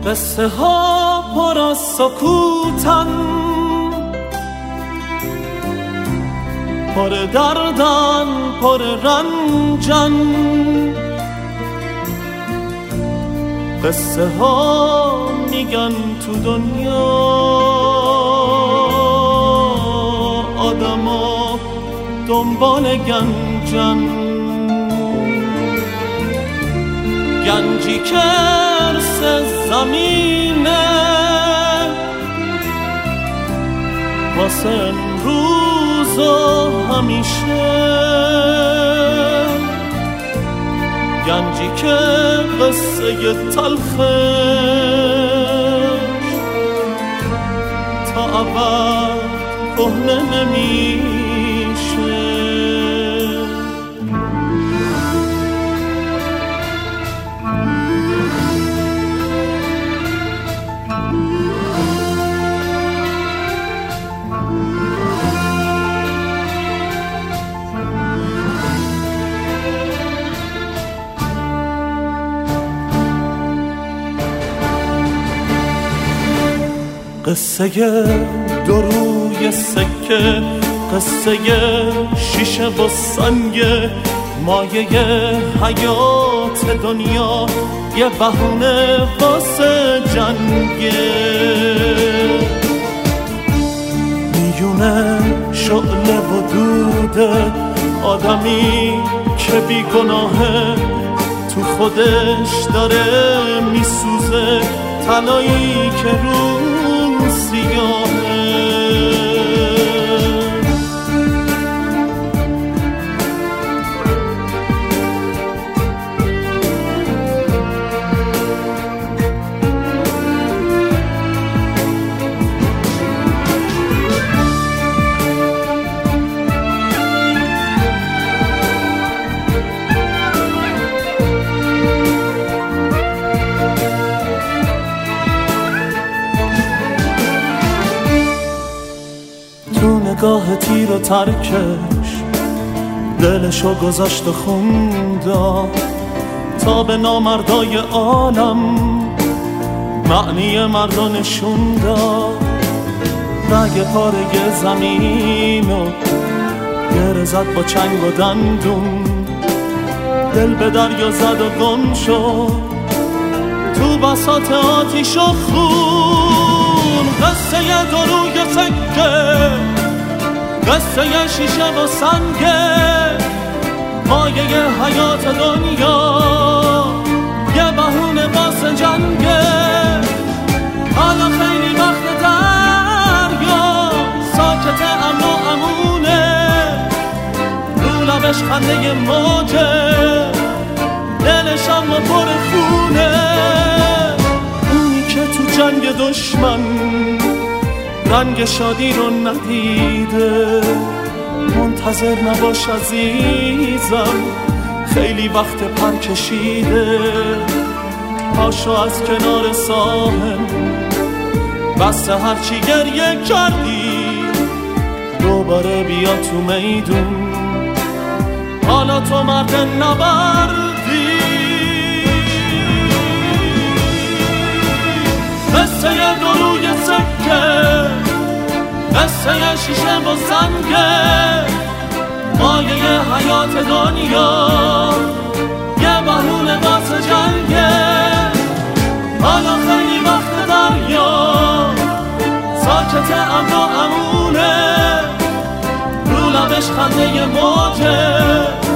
قصه ها پر از سکوتن، پر دردن پر رنجن. قصه ها میگن تو دنیا آدما دنبال گنجن، گنجی که ارث زمینه واسه امروز و همیشه، گنجی که قصه تلخش تا ابد کهنه نمیشه. قصه دو روی سکه، قصه شیشه و سنگ، مایه حیات دنیا یه بهونه واسه جنگه. میونه شعله و دوده آدمی که بی گناهه، تو خودش داره میسوزه طلایی که رو سیاهه. نگاه تیر و ترکش دلشو گذاشت و خوندا تا به نامردای عالم معنی مردو نشوندا. رگ پاره زمینو گره زد با چنگ و دندون، دل به دریا زد و گم شد تو بساط آتیش و خون. قصه دو روی سکه، قصه شیشه و سنگه، مایه حیات دنیا یه بهونه واسه جنگه. حالا خیلی وقت دریا ساکت امن و امونه، رو لبش خنده موجه، دلش اما پر خونه. اونی که تو جنگ دشمن رنگ شادی رو ندیده، منتظر نباش عزیزم خیلی وقت پر کشیده. پاشو از کنار ساحل بس هرچی گریه کردی دوباره بیا تو میدون، حالا تو مرد نبردی. قصه دو روی سکه، قصه شیشه و سنگه، مایه حیات دنیا یه بهونه واسه جنگه. حالا خیلی وقت دریا ساکت امن و امونه، رو لبش خنده موجه،